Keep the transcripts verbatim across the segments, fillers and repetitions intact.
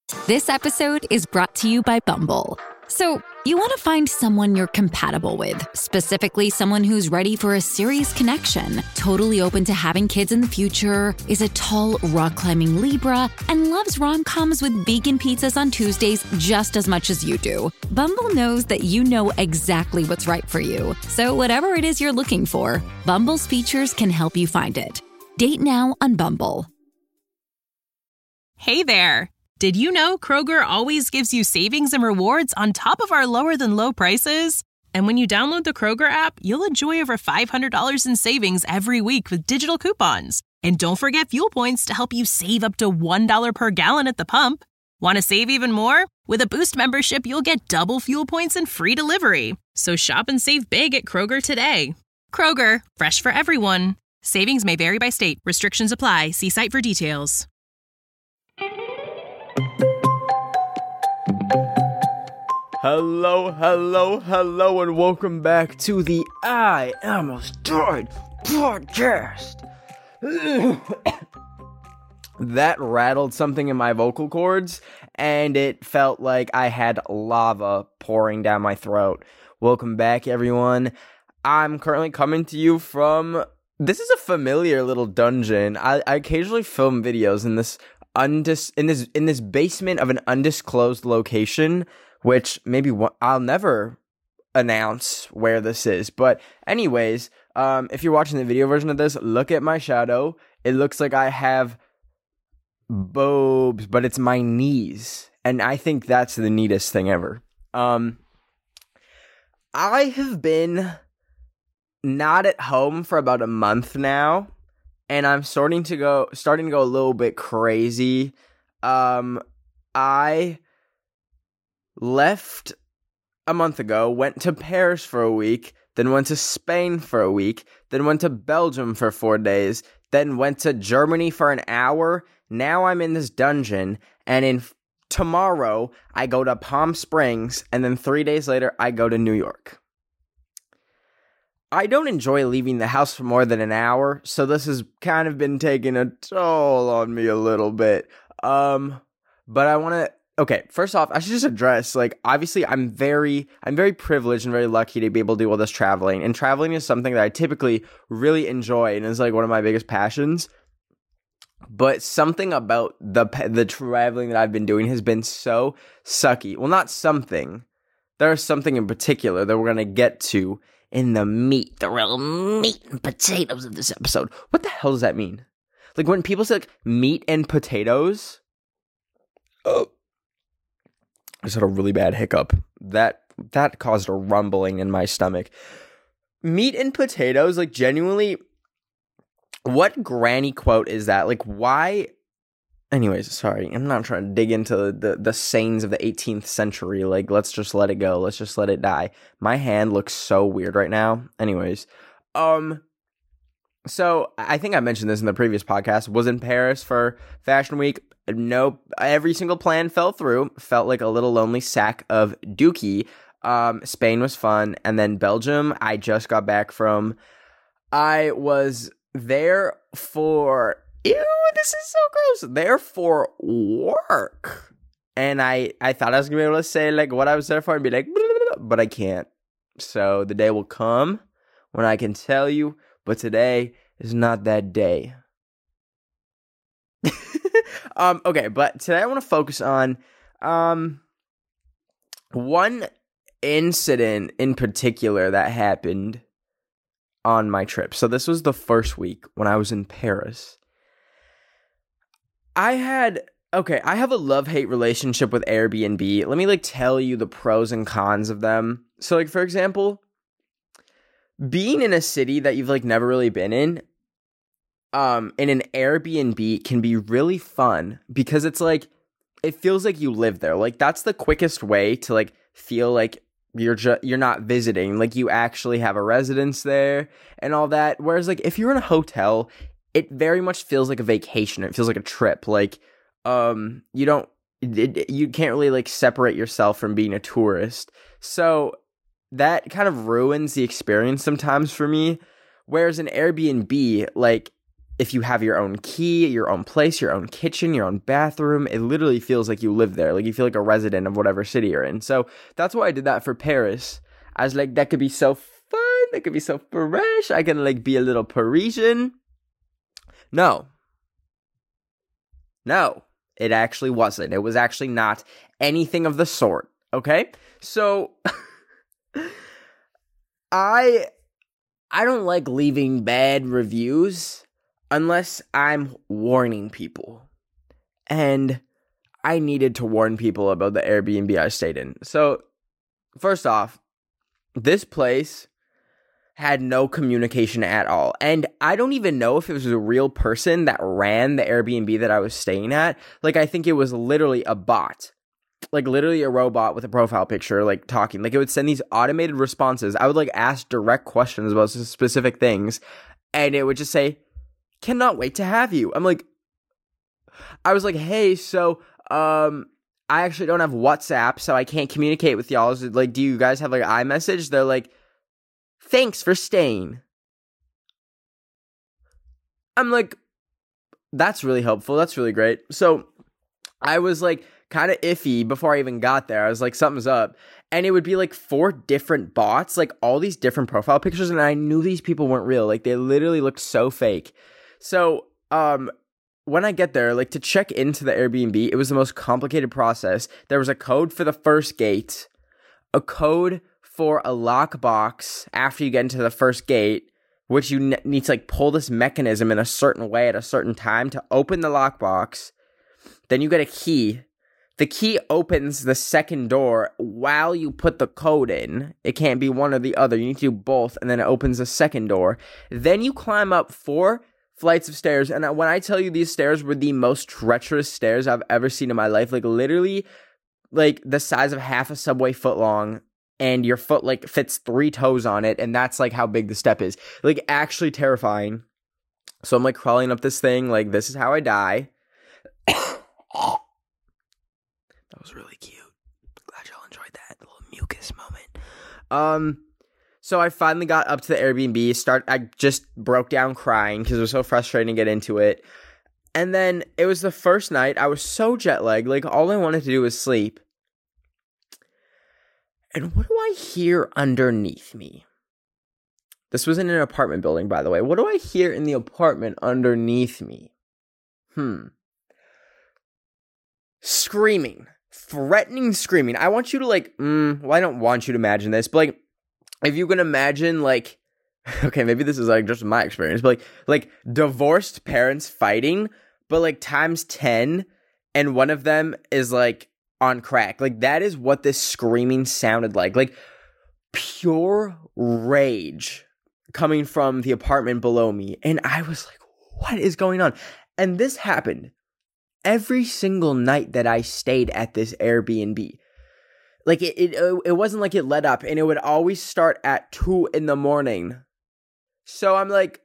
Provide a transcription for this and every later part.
This episode is brought to you by Bumble. So, you want to find someone you're compatible with, specifically someone who's ready for a serious connection, totally open to having kids in the future, is a tall, rock-climbing Libra, and loves rom-coms with vegan pizzas on Tuesdays just as much as you do. Bumble knows that you know exactly what's right for you. So whatever it is you're looking for, Bumble's features can help you find it. Date now on Bumble. Hey there. Did you know Kroger always gives you savings and rewards on top of our lower than low prices? And when you download the Kroger app, you'll enjoy over five hundred dollars in savings every week with digital coupons. And don't forget fuel points to help you save up to one dollar per gallon at the pump. Want to save even more? With a Boost membership, you'll get double fuel points and free delivery. So shop and save big at Kroger today. Kroger, fresh for everyone. Savings may vary by state. Restrictions apply. See site for details. Hello, hello, hello, and welcome back to the I Almost Died podcast. That rattled something in my vocal cords, and it felt like I had lava pouring down my throat. Welcome back, everyone. I'm currently coming to you from... This is a familiar little dungeon. I, I occasionally film videos in this undis in this in this basement of an undisclosed location, which maybe w- I'll never announce where this is. But anyways, um, if you're watching the video version of this, look at my shadow. It looks like I have boobs, but it's my knees. And I think that's the neatest thing ever. Um, I have been not at home for about a month now, and I'm starting to go, starting to go a little bit crazy. Um, I... left a month ago, went to Paris for a week, then went to Spain for a week, then went to Belgium for four days, then went to Germany for an hour. Now I'm in this dungeon, and in f- tomorrow I go to Palm Springs, and then three days later I go to New York. I don't enjoy leaving the house for more than an hour, so this has kind of been taking a toll on me a little bit. Um, but I want to... Okay, first off, I should just address, like, obviously I'm very, I'm very privileged and very lucky to be able to do all this traveling, and traveling is something that I typically really enjoy, and is, like, one of my biggest passions, but something about the, the traveling that I've been doing has been so sucky. Well, not something. There's something in particular that we're going to get to in the meat, the real meat and potatoes of this episode. What the hell does that mean? Like, when people say, like, meat and potatoes, oh, I just had a really bad hiccup. That that caused a rumbling in my stomach. Meat and potatoes, like, genuinely, what granny quote is that? Like, why? Anyways, sorry. I'm not trying to dig into the, the, the sayings of the eighteenth century. Like, let's just let it go. Let's just let it die. My hand looks so weird right now. Anyways, um... So, I think I mentioned this in the previous podcast, was in Paris for Fashion Week. Nope, every single plan fell through. Felt like a little lonely sack of dookie. Um, Spain was fun. And then Belgium, I just got back from. I was there for, ew, this is so gross. There for work. And I, I thought I was going to be able to say, like, what I was there for and be like, blah, blah, blah, but I can't. So, the day will come when I can tell you. But today is not that day. um, okay, but today I want to focus on um, one incident in particular that happened on my trip. So this was the first week when I was in Paris. I had, okay, I have a love-hate relationship with Airbnb. Let me, like, tell you the pros and cons of them. So, like, for example, being in a city that you've, like, never really been in, um, in an Airbnb can be really fun because it's, like, it feels like you live there. Like, that's the quickest way to, like, feel like you're ju- you're not visiting. Like, you actually have a residence there and all that. Whereas, like, if you're in a hotel, it very much feels like a vacation. It feels like a trip. Like, um, you don't, it, you can't really, like, separate yourself from being a tourist. So that kind of ruins the experience sometimes for me. Whereas an Airbnb, like, if you have your own key, your own place, your own kitchen, your own bathroom, it literally feels like you live there. Like you feel like a resident of whatever city you're in. So that's why I did that for Paris. I was like, that could be so fun. That could be so fresh. I can like be a little Parisian. No. No, it actually wasn't. It was actually not anything of the sort. Okay? So I I don't like leaving bad reviews unless I'm warning people. And I needed to warn people about the Airbnb I stayed in. So, first off, this place had no communication at all. And I don't even know if it was a real person that ran the Airbnb that I was staying at. Like, I think it was literally a bot. Like, literally a robot with a profile picture, like, talking. Like, it would send these automated responses. I would, like, ask direct questions about specific things. And it would just say, cannot wait to have you. I'm like, I was like, hey, so, um, I actually don't have WhatsApp, so I can't communicate with y'all. Is it, like, do you guys have, like, iMessage? They're like, thanks for staying. I'm like, that's really helpful. That's really great. So, I was, like, kind of iffy before I even got there. I was like, something's up. And it would be like four different bots, like all these different profile pictures. And I knew these people weren't real. Like they literally looked so fake. So um, when I get there, like to check into the Airbnb, it was the most complicated process. There was a code for the first gate, a code for a lockbox after you get into the first gate, which you ne- need to like pull this mechanism in a certain way at a certain time to open the lockbox. Then you get a key. The key opens the second door while you put the code in. It can't be one or the other. You need to do both, and then it opens the second door. Then you climb up four flights of stairs, and when I tell you these stairs were the most treacherous stairs I've ever seen in my life, like literally like the size of half a Subway foot long, and your foot like fits three toes on it, and that's like how big the step is. Like actually terrifying. So I'm like crawling up this thing, like this is how I die. That was really cute. Glad y'all enjoyed that little mucus moment. Um, so I finally got up to the Airbnb. Start. I just broke down crying because it was so frustrating to get into it. And then it was the first night. I was so jet lagged. Like all I wanted to do was sleep. And what do I hear underneath me? This was in an apartment building, by the way. What do I hear in the apartment underneath me? Hmm. Screaming. Threatening screaming. I want you to like, mm, well, I don't want you to imagine this, but like, if you can imagine like, okay, maybe this is like just my experience, but like, like divorced parents fighting, but like times ten, and one of them is like on crack. Like that is what this screaming sounded like. Like pure rage coming from the apartment below me. And I was like, what is going on? And this happened every single night that I stayed at this Airbnb. Like, it, it it wasn't like it let up, and it would always start at two in the morning. So I'm like,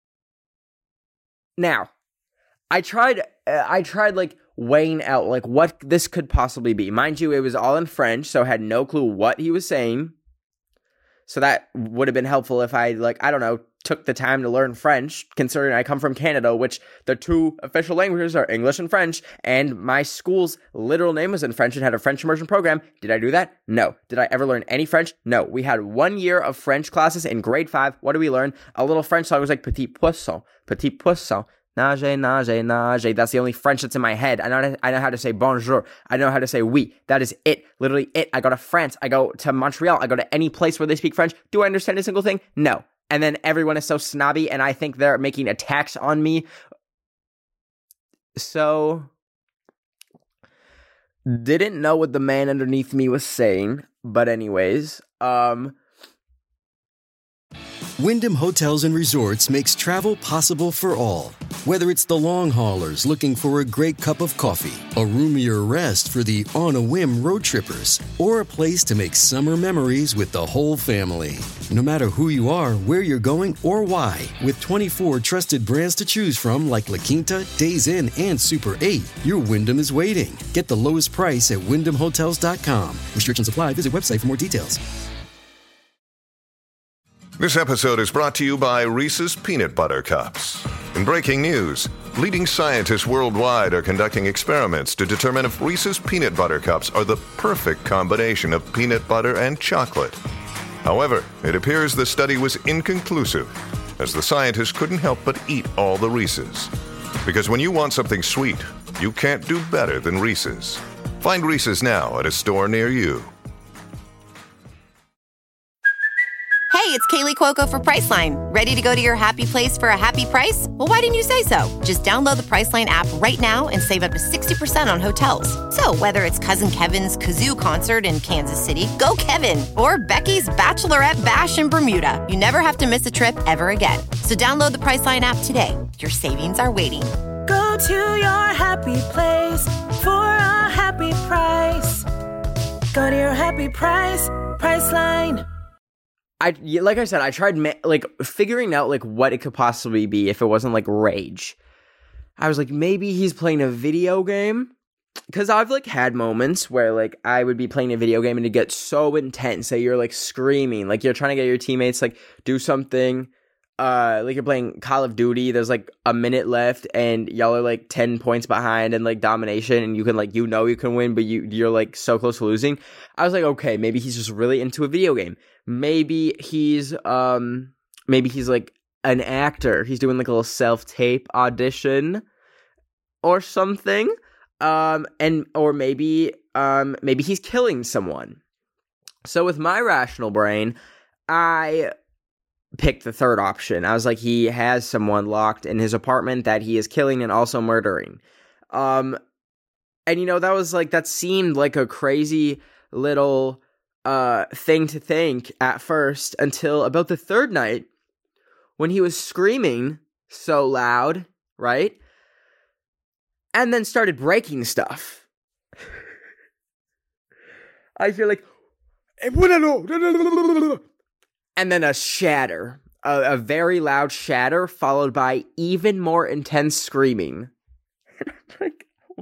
now, I tried, uh, I tried, like, weighing out, like, what this could possibly be. Mind you, it was all in French, so I had no clue what he was saying. So that would have been helpful if I, like, I don't know, took the time to learn French, considering I come from Canada, which the two official languages are English and French, and my school's literal name was in French and had a French immersion program. Did I do that? No. Did I ever learn any French? No. We had one year of French classes in grade five. What did we learn? A little French song was like Petit Poisson, Petit Poisson. Nage, nage, nage. That's the only French that's in my head. I know, I know how to say bonjour. I know how to say oui. That is it. Literally it. I go to France. I go to Montreal. I go to any place where they speak French. Do I understand a single thing? No. And then everyone is so snobby, and I think they're making attacks on me. So, didn't know what the man underneath me was saying. But anyways, um... Wyndham Hotels and Resorts makes travel possible for all. Whether it's the long haulers looking for a great cup of coffee, a roomier rest for the on-a-whim road trippers, or a place to make summer memories with the whole family. No matter who you are, where you're going, or why, with twenty-four trusted brands to choose from like La Quinta, Days Inn, and Super eight, your Wyndham is waiting. Get the lowest price at wyndham hotels dot com. Restrictions apply. Visit website for more details. This episode is brought to you by Reese's Peanut Butter Cups. In breaking news, leading scientists worldwide are conducting experiments to determine if Reese's Peanut Butter Cups are the perfect combination of peanut butter and chocolate. However, it appears the study was inconclusive, as the scientists couldn't help but eat all the Reese's. Because when you want something sweet, you can't do better than Reese's. Find Reese's now at a store near you. Hey, it's Kaylee Cuoco for Priceline. Ready to go to your happy place for a happy price? Well, why didn't you say so? Just download the Priceline app right now and save up to sixty percent on hotels. So whether it's Cousin Kevin's Kazoo Concert in Kansas City, go Kevin, or Becky's Bachelorette Bash in Bermuda, you never have to miss a trip ever again. So download the Priceline app today. Your savings are waiting. Go to your happy place for a happy price. Go to your happy price, Priceline. I like I said, I tried ma- like figuring out like what it could possibly be if it wasn't like rage. I was like, maybe he's playing a video game, because I've like had moments where like I would be playing a video game and it gets so intense that you're like screaming, like you're trying to get your teammates like do something. Uh, like you're playing Call of Duty. There's like a minute left, and y'all are like ten points behind and like domination, and you can like you know you can win, but you you're like so close to losing. I was like, okay, maybe he's just really into a video game. Maybe he's um maybe he's like an actor. He's doing like a little self-tape audition or something. Um and or maybe um maybe he's killing someone. So with my rational brain, I picked the third option. I was like, he has someone locked in his apartment that he is killing and also murdering. Um and you know, that was like that seemed like a crazy little Uh, thing to think at first, until about the third night when he was screaming so loud, right? And then started breaking stuff. I feel like, and then a shatter, a, a very loud shatter, followed by even more intense screaming. Like,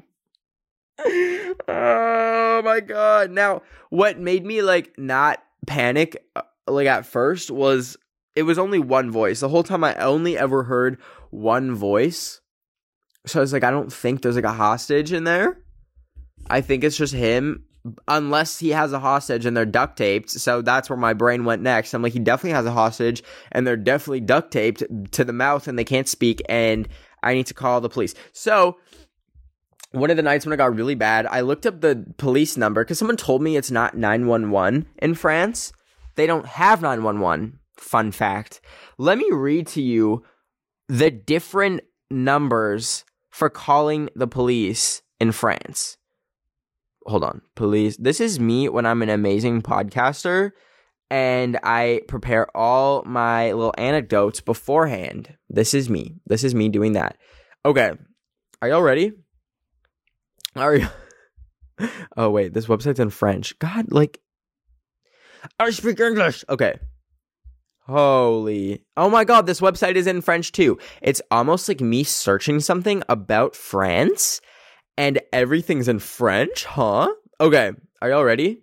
oh my god. Now, what made me like not panic uh, like at first was it was only one voice. The whole time I only ever heard one voice. So I was like, I don't think there's like a hostage in there. I think it's just him, unless he has a hostage and they're duct taped. So that's where my brain went next. I'm like, he definitely has a hostage and they're definitely duct taped to the mouth and they can't speak, and I need to call the police. So one of the nights when it got really bad, I looked up the police number because someone told me it's not nine one one in France. They don't have nine one one. Fun fact. Let me read to you the different numbers for calling the police in France. Hold on. Police. This is me when I'm an amazing podcaster and I prepare all my little anecdotes beforehand. This is me. This is me doing that. Okay. Are y'all ready? Are you? Oh, wait. This website's in French. God, like, I speak English. Okay. Holy. Oh my god, this website is in French too. It's almost like me searching something about France and everything's in French, huh? Okay. Are y'all ready?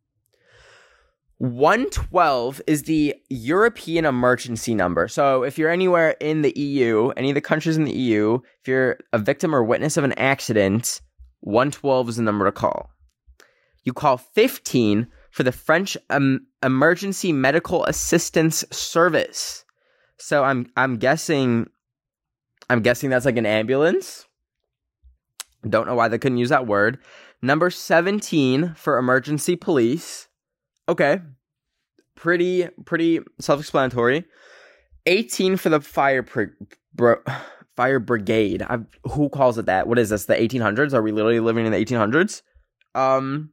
one twelve is the European emergency number. So if you're anywhere in the E U, any of the countries in the E U, if you're a victim or witness of an accident, one twelve is the number to call. You call fifteen for the French um, Emergency Medical Assistance Service. So I'm I'm guessing I'm guessing that's like an ambulance. Don't know why they couldn't use that word. Number seventeen for emergency police. Okay. Pretty pretty self-explanatory. eighteen for the fire br- br- fire brigade. I've, who calls it that? What is this? The eighteen hundreds? Are we literally living in the eighteen hundreds? Um,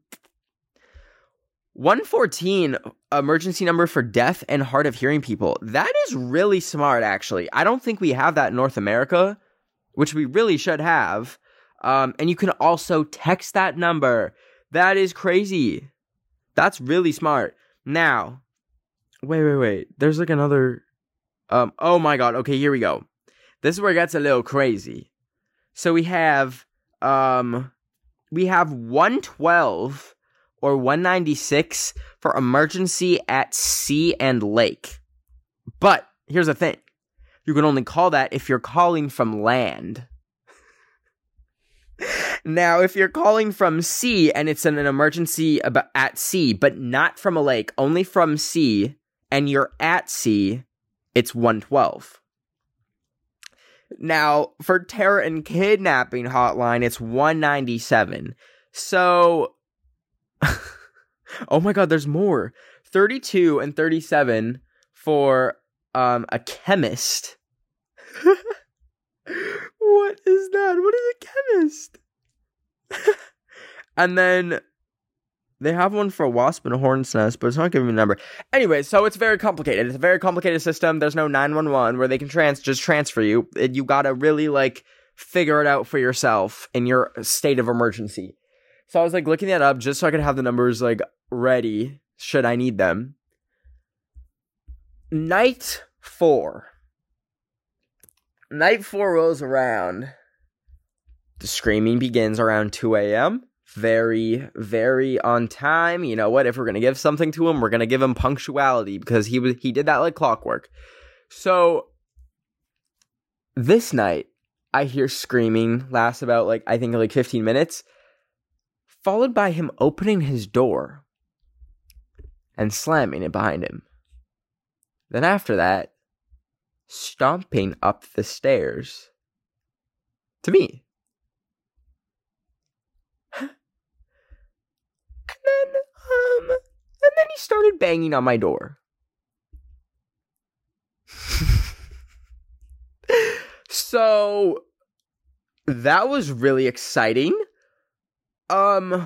one fourteen, emergency number for deaf and hard of hearing people. That is really smart, actually. I don't think we have that in North America, which we really should have. Um, and you can also text that number. That is crazy. That's really smart. Now, wait, wait, wait. There's like another. Um. Oh my god. Okay, here we go. This is where it gets a little crazy. So we have um we have one twelve or one ninety-six for emergency at sea and lake. But here's the thing. You can only call that if you're calling from land. Now, if you're calling from sea and it's an, an emergency about at sea, but not from a lake, only from sea, and you're at sea, it's one twelve. Now, for terror and kidnapping hotline, it's one ninety-seven. So, oh my god, there's more. thirty-two and thirty-seven for um a chemist. What is that? What is a chemist? And then they have one for a wasp and a hornet's nest, but it's not giving me a number. Anyway, so it's very complicated. It's a very complicated system. There's no nine one one where they can trans just transfer you. You gotta really, like, figure it out for yourself in your state of emergency. So I was, like, looking that up just so I could have the numbers, like, ready should I need them. Night four. Night four rolls around. The screaming begins around two a.m. Very, very on time. You know what? If we're going to give something to him, we're going to give him punctuality because he was he did that like clockwork. So, this night, I hear screaming, lasts about, like, I think like fifteen minutes, followed by him opening his door and slamming it behind him. Then after that, stomping up the stairs to me. And then, um, and then he started banging on my door. So, that was really exciting. Um,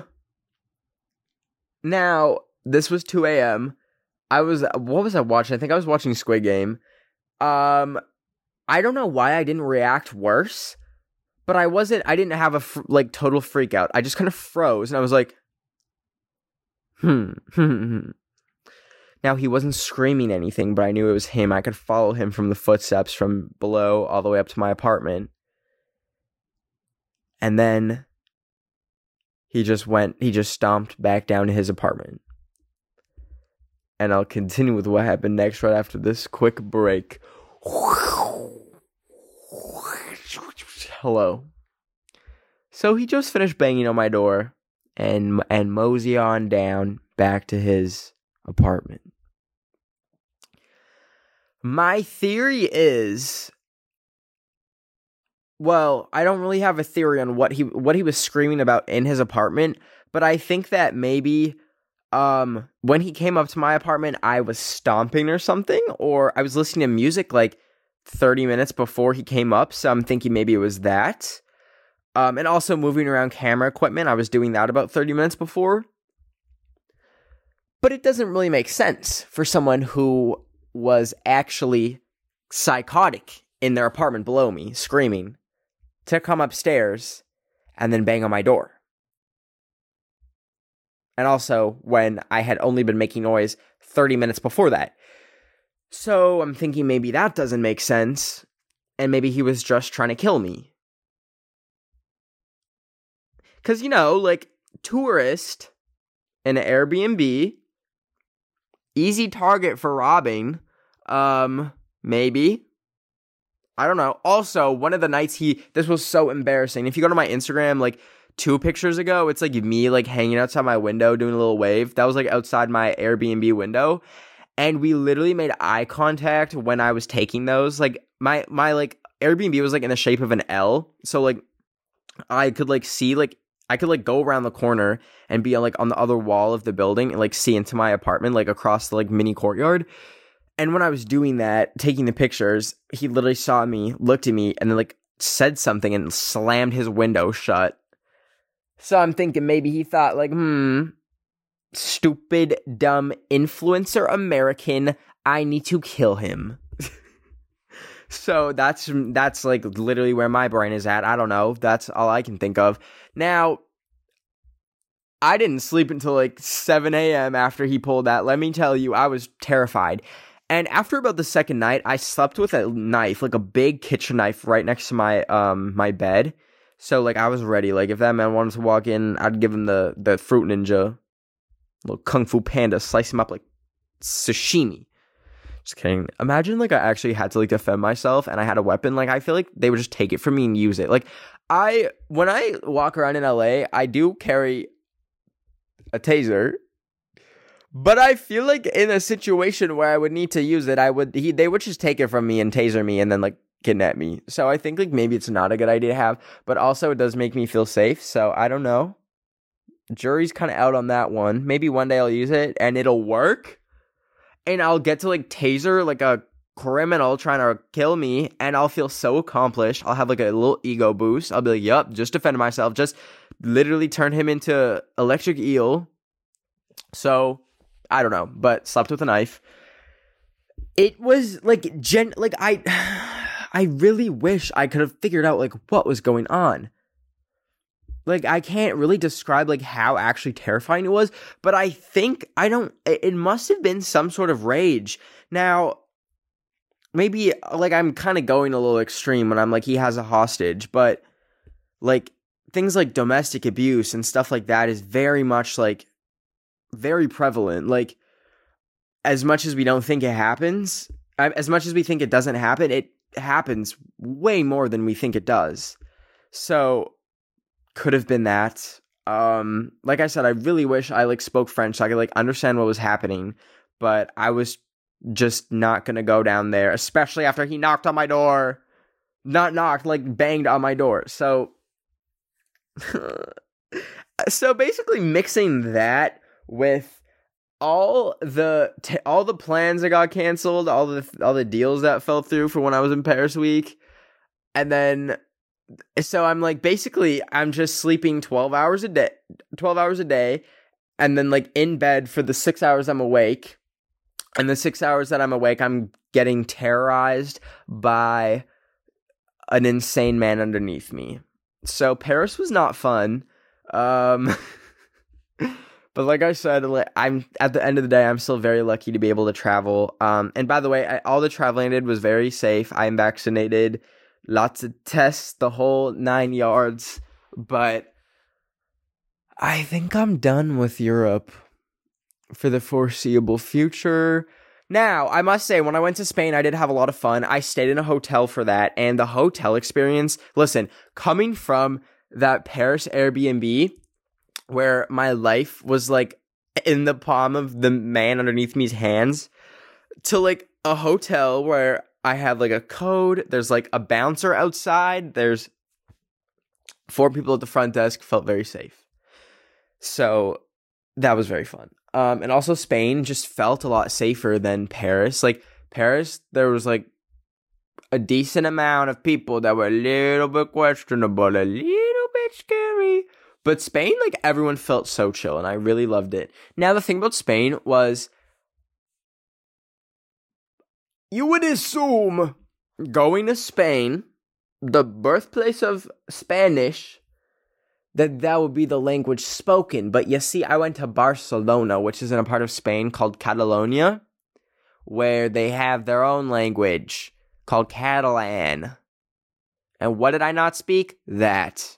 now, this was two a.m. I was, what was I watching? I think I was watching Squid Game. Um, I don't know why I didn't react worse, but I wasn't, I didn't have a, fr- like, total freak out. I just kind of froze, and I was like, hmm, hmm, Now, he wasn't screaming anything, but I knew it was him. I could follow him from the footsteps from below all the way up to my apartment. And then he just went, he just stomped back down to his apartment. And I'll continue with what happened next right after this quick break. Hello. So he just finished banging on my door and and mosey on down back to his apartment. My theory is, well, I don't really have a theory on what he what he was screaming about in his apartment, but I think that maybe um when he came up to my apartment, I was stomping or something, or I was listening to music like thirty minutes before he came up, so I'm thinking maybe it was that. Um, and also moving around camera equipment, I was doing that about thirty minutes before. But it doesn't really make sense for someone who was actually psychotic in their apartment below me, screaming, to come upstairs and then bang on my door. And also when I had only been making noise thirty minutes before that. So I'm thinking maybe that doesn't make sense, and maybe he was just trying to kill me. Because, you know, like, tourist in an Airbnb, easy target for robbing, um, maybe. I don't know. Also, one of the nights he, this was so embarrassing. If you go to my Instagram, like, two pictures ago, it's, like, me, like, hanging outside my window doing a little wave. That was, like, outside my Airbnb window. And we literally made eye contact when I was taking those. Like, my, my, like, Airbnb was, like, in the shape of an L. So, like, I could, like, see, like, I could, like, go around the corner and be, like, on the other wall of the building and, like, see into my apartment, like, across the, like, mini courtyard. And when I was doing that, taking the pictures, he literally saw me, looked at me, and then, like, said something and slammed his window shut. So I'm thinking maybe he thought, like, hmm, stupid, dumb influencer American, I need to kill him. So that's, that's, like, literally where my brain is at. I don't know. That's all I can think of. Now, I didn't sleep until, like, seven a.m. after he pulled that. Let me tell you, I was terrified. And after about the second night, I slept with a knife, like a big kitchen knife right next to my um my bed. So, like, I was ready. Like, if that man wanted to walk in, I'd give him the, the Fruit Ninja, little Kung Fu Panda, slice him up like sashimi. Just kidding. Imagine like I actually had to like defend myself and I had a weapon. Like I feel like they would just take it from me and use it. Like I, when I walk around in L A, I do carry a taser. But I feel like in a situation where I would need to use it, I would, he, they would just take it from me and taser me and then like kidnap me. So I think like maybe it's not a good idea to have, but also it does make me feel safe. So I don't know. Jury's kind of out on that one. Maybe one day I'll use it and it'll work. And I'll get to like taser like a criminal trying to kill me and I'll feel so accomplished. I'll have like a little ego boost. I'll be like, yup, just defended myself. Just literally turn him into electric eel. So I don't know, but slept with a knife. It was like gen like I I really wish I could have figured out like what was going on. Like, I can't really describe, like, how actually terrifying it was, but I think, I don't, it must have been some sort of rage. Now, maybe, like, I'm kind of going a little extreme when I'm like, he has a hostage, but, like, things like domestic abuse and stuff like that is very much, like, very prevalent. Like, as much as we don't think it happens, as much as we think it doesn't happen, it happens way more than we think it does. So, could have been that. Um, like I said, I really wish I like spoke French so I could like understand what was happening, but I was just not gonna go down there, especially after he knocked on my door. Not knocked, like banged on my door. So, so basically mixing that with all the t- all the plans that got canceled, all the all the deals that fell through for when I was in Paris week, and then. So I'm like, basically, I'm just sleeping twelve hours a day, twelve hours a day, and then like in bed for the six hours I'm awake. And the six hours that I'm awake, I'm getting terrorized by an insane man underneath me. So Paris was not fun. Um, but like I said, I'm at the end of the day, I'm still very lucky to be able to travel. Um, and by the way, I, all the traveling I did was very safe. I'm vaccinated. Lots of tests, the whole nine yards, but I think I'm done with Europe for the foreseeable future. Now, I must say, when I went to Spain, I did have a lot of fun. I stayed in a hotel for that, and the hotel experience, listen, coming from that Paris Airbnb, where my life was like in the palm of the man underneath me's hands, to like a hotel where I have like a code, there's like a bouncer outside, there's four people at the front desk, felt very safe. So that was very fun. Um, and also Spain just felt a lot safer than Paris. Like Paris, there was like a decent amount of people that were a little bit questionable, a little bit scary. But Spain, like everyone felt so chill and I really loved it. Now the thing about Spain was, you would assume going to Spain, the birthplace of Spanish, that that would be the language spoken. But you see, I went to Barcelona, which is in a part of Spain called Catalonia, where they have their own language called Catalan. And what did I not speak? That.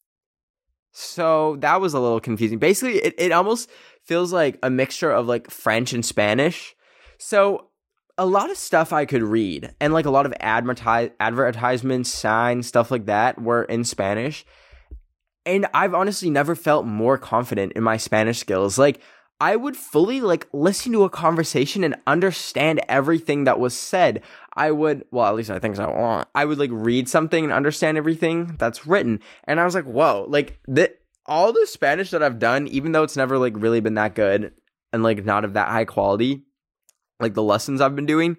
So that was a little confusing. Basically, it, it almost feels like a mixture of like French and Spanish. So a lot of stuff I could read, and like a lot of advertise advertisements, signs, stuff like that were in Spanish. And I've honestly never felt more confident in my Spanish skills. Like, I would fully like listen to a conversation and understand everything that was said. I would, well, at least I think so. I would like read something and understand everything that's written. And I was like, whoa, like the, all the Spanish that I've done, even though it's never like really been that good and like not of that high quality, like the lessons I've been doing,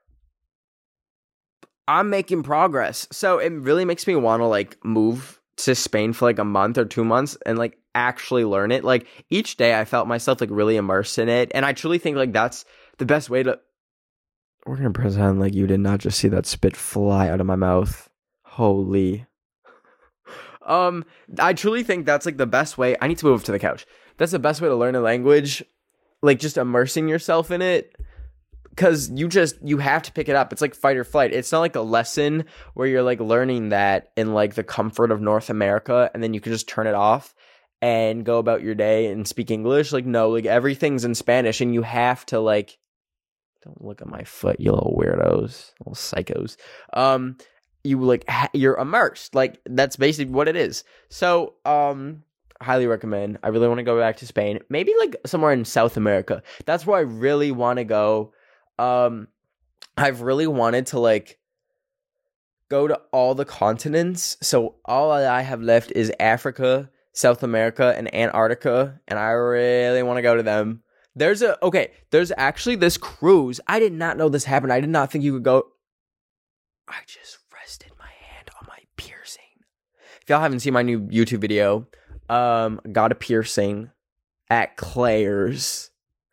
I'm making progress. So it really makes me want to like move to Spain for like a month or two months and like actually learn it. Like each day I felt myself like really immersed in it. And I truly think like that's the best way to, we're going to pretend like you did not just see that spit fly out of my mouth. Holy. um, I truly think that's like the best way. I need to move to the couch. That's the best way to learn a language. Like just immersing yourself in it. Because you just, you have to pick it up. It's like fight or flight. It's not like a lesson where you're like learning that in like the comfort of North America and then you can just turn it off and go about your day and speak English. Like, no, like everything's in Spanish and you have to like Don't look at my foot, you little weirdos, little psychos. Um, you like ha- you're immersed. Like that's basically what it is. So, um, highly recommend. I really want to go back to Spain. Maybe like somewhere in South America. That's where I really want to go. Um, I've really wanted to like go to all the continents. So all I have left is Africa, South America, and Antarctica, and I really want to go to them. There's a okay. There's actually this cruise. I did not know this happened. I did not think you could go. I just rested my hand on my piercing. If y'all haven't seen my new YouTube video, um, got a piercing at Claire's.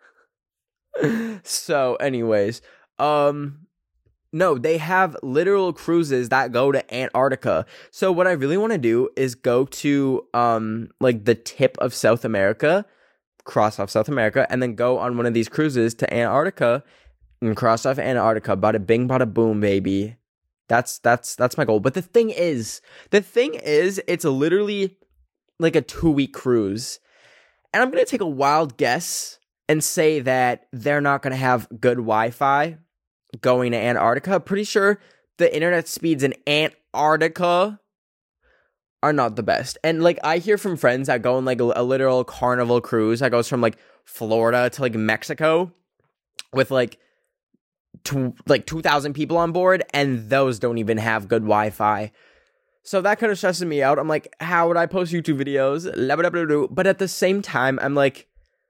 So, anyways, um, no, they have literal cruises that go to Antarctica. So, what I really want to do is go to um, like the tip of South America. Cross off South America, and then go on one of these cruises to Antarctica and cross off Antarctica. Bada bing, bada boom, baby. That's that's that's my goal. But the thing is, the thing is, it's literally like a two week cruise, and I'm gonna take a wild guess and say that they're not gonna have good Wi-Fi going to Antarctica. Pretty sure the internet speeds in Antarctica are not the best. And like I hear from friends that go on like a, a literal carnival cruise that goes from like Florida to like Mexico with like two, like two thousand people on board, and those don't even have good Wi-Fi. So that kind of stresses me out. I'm like, how would I post YouTube videos? But at the same time, I'm like,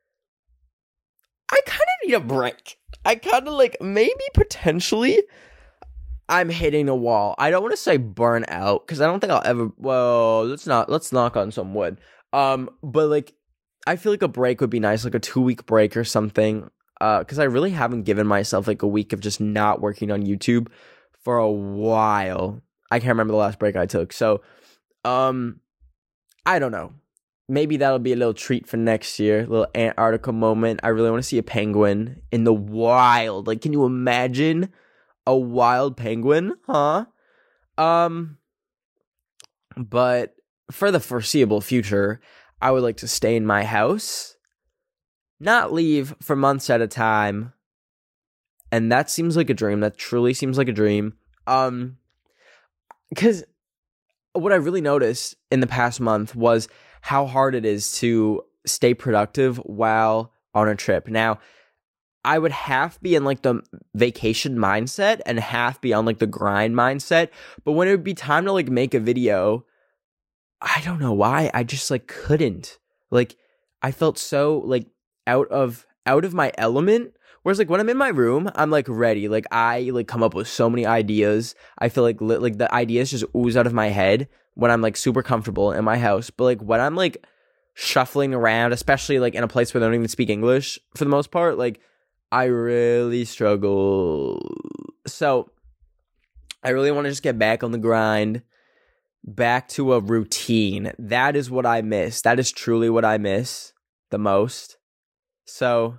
I kind of need a break. I kind of like maybe potentially I'm hitting a wall. I don't want to say burn out because I don't think I'll ever. Well, let's not. Let's knock on some wood. Um, but like, I feel like a break would be nice, like a two week break or something. Uh, because I really haven't given myself like a week of just not working on YouTube for a while. I can't remember the last break I took. So, um, I don't know. Maybe that'll be a little treat for next year. A little Antarctica moment. I really want to see a penguin in the wild. Like, can you imagine? A wild penguin, huh? Um, but for the foreseeable future, I would like to stay in my house, not leave for months at a time, and that seems like a dream. That truly seems like a dream. Um, because what I really noticed in the past month was how hard it is to stay productive while on a trip. Now, I would half be in like the vacation mindset and half be on like the grind mindset. But when it would be time to like make a video, I don't know why. I just like couldn't. Like I felt so like out of out of my element. Whereas like when I'm in my room, I'm like ready. Like I like come up with so many ideas. I feel like li- like the ideas just ooze out of my head when I'm like super comfortable in my house. But like when I'm like shuffling around, especially like in a place where they don't even speak English for the most part, like I really struggle. So I really want to just get back on the grind, back to a routine. That is what I miss. That is truly what I miss the most. So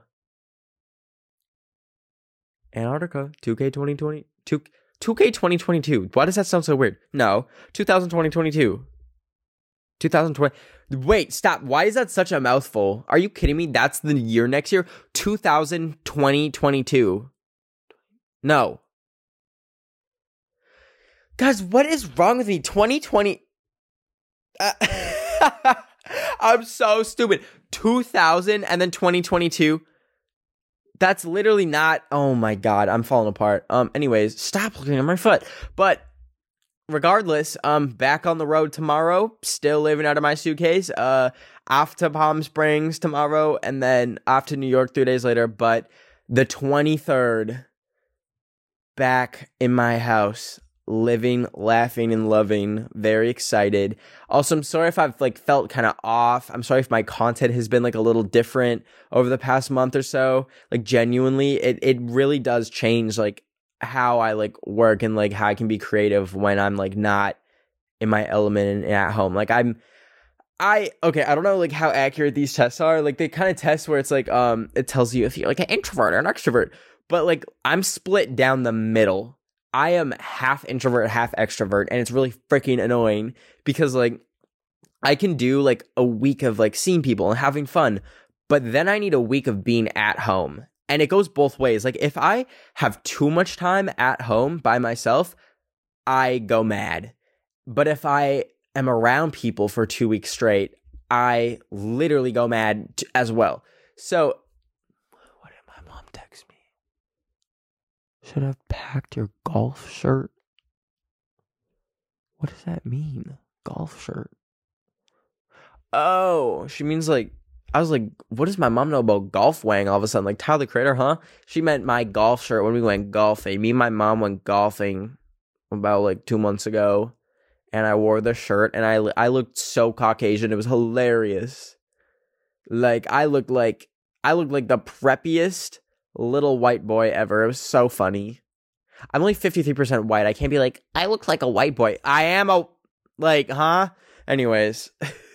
Antarctica, two K twenty twenty, two, 2K twenty twenty-two. Why does that sound so weird? No, two thousand twenty twenty-two. two thousand twenty. Wait, stop. Why is that such a mouthful? Are you kidding me? That's the year next year? two thousand twenty twenty-two. No. Guys, what is wrong with me? twenty twenty. Uh, I'm so stupid. two thousand and then twenty twenty-two. That's literally not. Oh my god, I'm falling apart. Um. Anyways, stop looking at my foot. But regardless, um, back on the road tomorrow, still living out of my suitcase, uh, off to Palm Springs tomorrow, and then off to New York three days later, but the twenty-third, back in my house, living, laughing, and loving, very excited. Also, I'm sorry if I've, like, felt kind of off. I'm sorry if my content has been, like, a little different over the past month or so. Like, genuinely, it, it really does change, like, how I like work and like how I can be creative when I'm like not in my element and at home. Like I'm I okay, I don't know like how accurate these tests are. Like they kind of test where it's like um it tells you if you're like an introvert or an extrovert. But like I'm split down the middle. I am half introvert, half extrovert, and it's really freaking annoying because like I can do like a week of like seeing people and having fun, but then I need a week of being at home. And it goes both ways. Like, if I have too much time at home by myself, I go mad. But if I am around people for two weeks straight, I literally go mad t- as well. So, what did my mom text me? Should have packed your golf shirt. What does that mean? Golf shirt. Oh, she means like, I was like, what does my mom know about golf weighing all of a sudden? Like, Tyler the Creator, huh? She meant my golf shirt when we went golfing. Me and my mom went golfing about like two months ago. And I wore the shirt and I, I looked so Caucasian. It was hilarious. Like, I looked like, I looked like the preppiest little white boy ever. It was so funny. I'm only fifty-three percent white. I can't be like, I look like a white boy. I am a, like, huh? Anyways.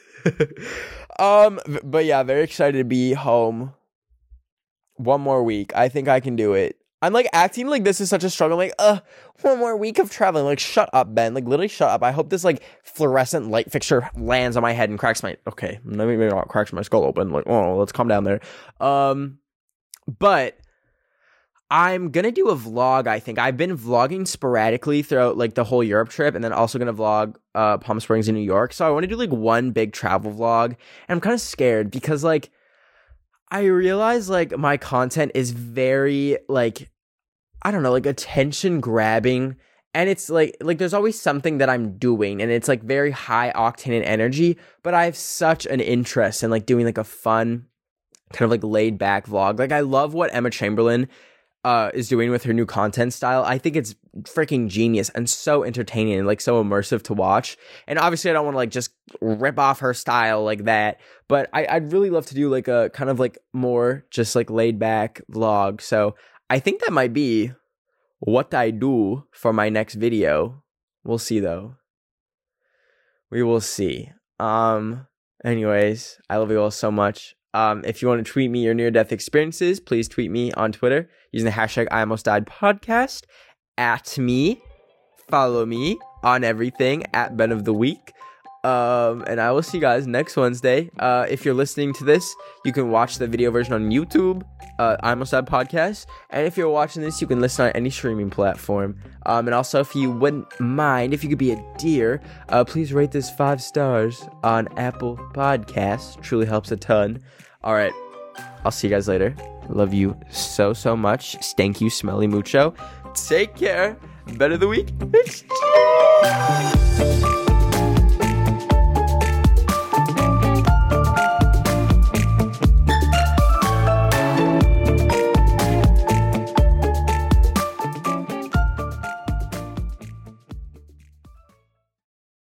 um, but yeah, very excited to be home. One more week. I think I can do it. I'm like acting like this is such a struggle. I'm like, uh, one more week of traveling. Like, shut up, Ben. Like, literally shut up. I hope this like fluorescent light fixture lands on my head and cracks my, okay, maybe not cracks my skull open. Like, oh, let's calm down there. Um, but I'm gonna do a vlog, I think. I've been vlogging sporadically throughout like the whole Europe trip, and then also gonna vlog uh Palm Springs in New York. So I want to do like one big travel vlog. And I'm kind of scared because like I realize like my content is very like, I don't know, like attention grabbing. And it's like, like there's always something that I'm doing and it's like very high octane and energy, but I have such an interest in like doing like a fun kind of like laid back vlog. Like, I love what Emma Chamberlain uh, is doing with her new content style. I think it's freaking genius and so entertaining and like so immersive to watch. And obviously I don't want to like just rip off her style like that, but I, I'd really love to do like a kind of like more just like laid back vlog. So I think that might be what I do for my next video. We'll see though. We will see. Um, anyways, I love you all so much. Um, if you want to tweet me your near-death experiences, please tweet me on Twitter using the hashtag I Almost Died Podcast. At me. Follow me on everything at Ben of the Week. Um, and I will see you guys next Wednesday. Uh, if you're listening to this, you can watch the video version on YouTube, uh, I Almost Died Podcast. And if you're watching this, you can listen on any streaming platform. Um, and also, if you wouldn't mind, if you could be a dear, uh, please rate this five stars on Apple Podcasts. Truly helps a ton. All right. I'll see you guys later. Love you so, so much. Stank you, smelly mucho. Take care. Ben of the Week.